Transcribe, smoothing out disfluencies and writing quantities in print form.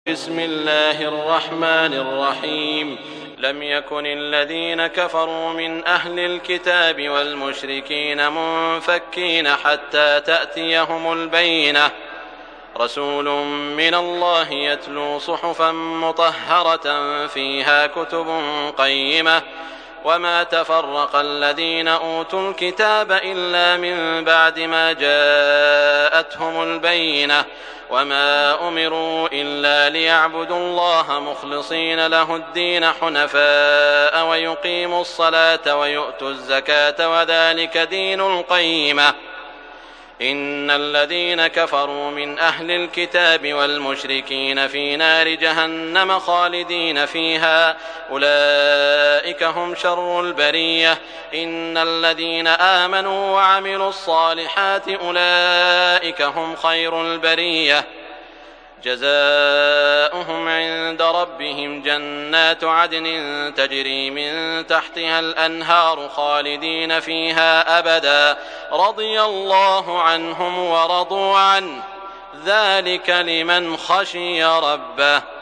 بسم الله الرحمن الرحيم. لم يكن الذين كفروا من أهل الكتاب والمشركين منفكين حتى تأتيهم البينة، رسول من الله يتلو صحفا مطهرة فيها كتب قيمة، وما تفرق الذين أوتوا الكتاب إلا من بعد ما جاءتهم البينة، وما أمروا إلا ليعبدوا الله مخلصين له الدين حنفاء ويقيموا الصلاة ويؤتوا الزكاة وذلك دين القيمة. إن الذين كفروا من أهل الكتاب والمشركين في نار جهنم خالدين فيها أولئك هم شر البرية. إن الذين آمنوا وعملوا الصالحات أولئك هم خير البرية. جزاؤهم عند ربهم جنات عدن تجري من تحتها الأنهار خالدين فيها أبدا، رضي الله عنهم ورضوا عنه، ذلك لمن خشي ربه.